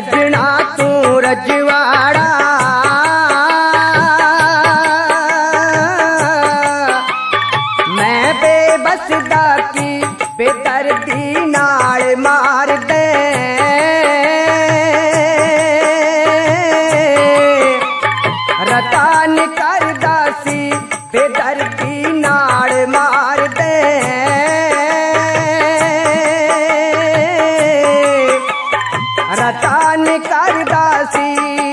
सजना तू रजवाड़ा मैं बेबस दा की बेदर्दी नाल मार दे रतान करदा सी बेदर्दी नाल मार दे रतान करदा सी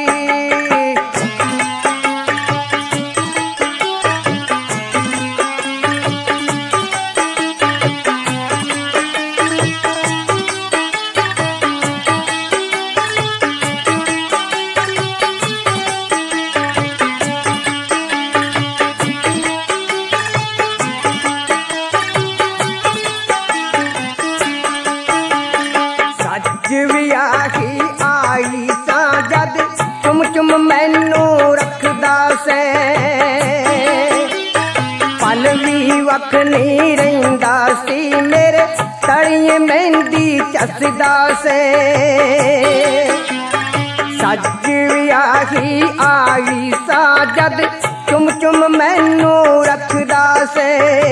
वियाही आई सा जद चुम चुम मैनू रखदा से पल भी वख नहीं रहिंदा सी मेरे तड़िए मेहंदी चसदा से सज वियाही आई सा जद चुम चुम मैनू रखदा से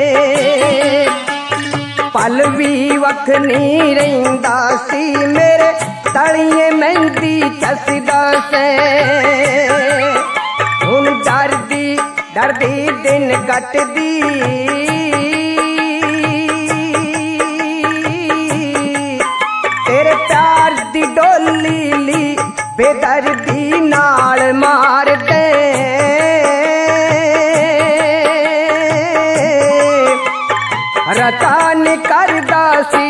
पल भी वख नहीं रहिंदा सी मेरे तड़िए मेहंदी चसदा से हुण डरदी डरदी दिन कटदी तेरे प्यार दी डोली ली बेदर्दी नाल मार दे रतान करदा सी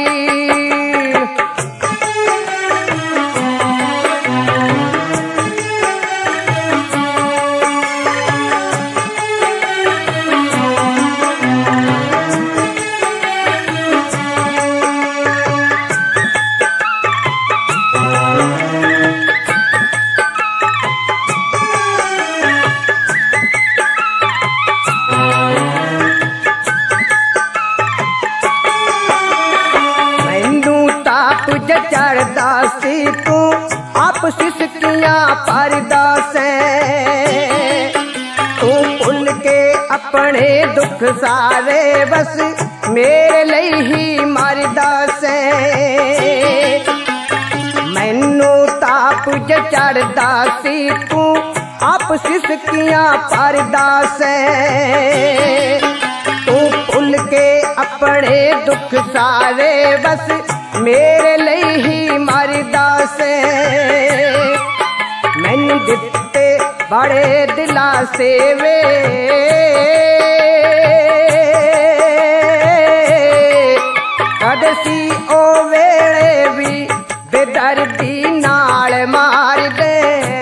चढ़दा सी तू आप सिसकियां परदा से तू भुल के अपने दुख सारे बस मेरे लिए ही मरदा से मैनू ताप चढ़दा सी तू आप सिसकियां परदा से तू भुल के अपने दुख सारे बस मेरे लिए ही मरदा से मैनू दिते बड़े दिलासे वे कद सी ओ वेले भी बेदर्दी नाल मार दे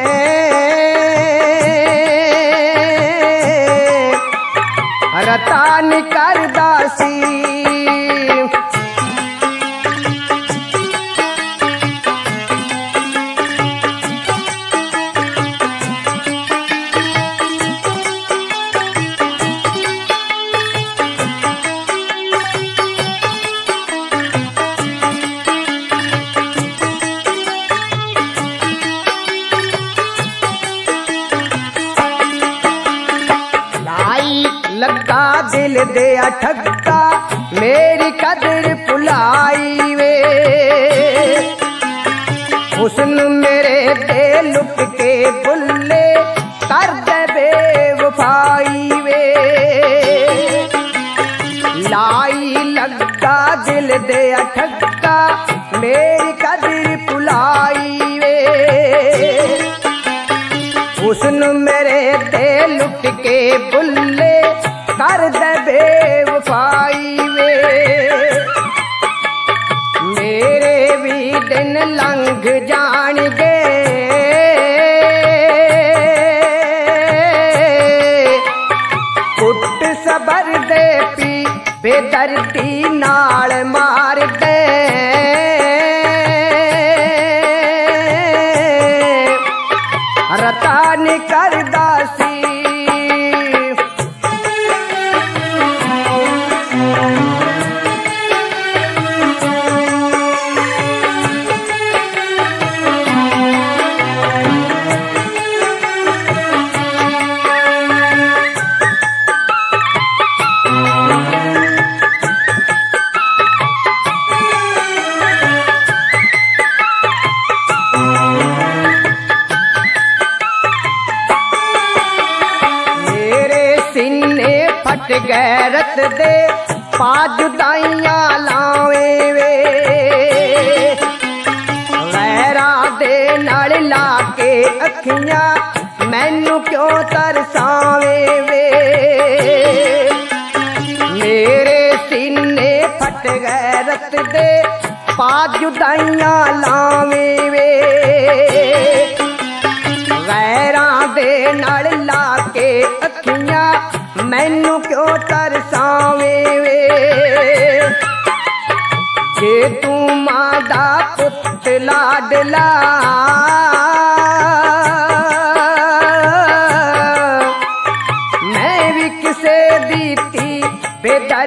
रतान करदा सी लगा दिल दे ठक्का मेरी कदर भुलाई वे हुस्न मेरे दे लुट के बुल्ले कर दे बेवफाई वे लाई लगा दिल दे ठक्का मेरी कदर भुलाई वे हुस्न मेरे दे लुट के बुल्ले कर दे बेवफाई वे मेरे भी दिन लंघ जाणगे कुट सबर दे पी बेदर्दी नाल मार दे रतान करदा सी ਗੈਰਤ ਦੇ ਪਾ ਜੁਦਾਈਆਂ ਲਾਵੇ ਵੇ ਗੈਰਾਂ ਦੇ ਨਾਲ ਲਾ ਕੇ ਅੱਖੀਆਂ ਮੈਨੂੰ ਕਿਉਂ ਤਰਸਾਵੇ ਵੇ ਮੇਰੇ ਸੀਨੇ ਫਟ ਗੈਰਤ ਦੇ ਪਾ ਜੁਦਾਈਆਂ ਲਾਵੇ ਵੇ ਗੈਰਾਂ ਦੇ ਨਾਲ ਲਾ ਕੇ ਅੱਖੀਆਂ ਮੈਨੂੰ ਕਿਉਂ ਤਰਸਾਵੇ ਵੇ ਜੇ ਤੂੰ ਮਾਂ ਦਾ ਪੁੱਤ ਲਾਡਲਾ ਮੈਂ ਵੀ ਕਿਸੇ ਦੀ ਧੀ ਬੇਦਰ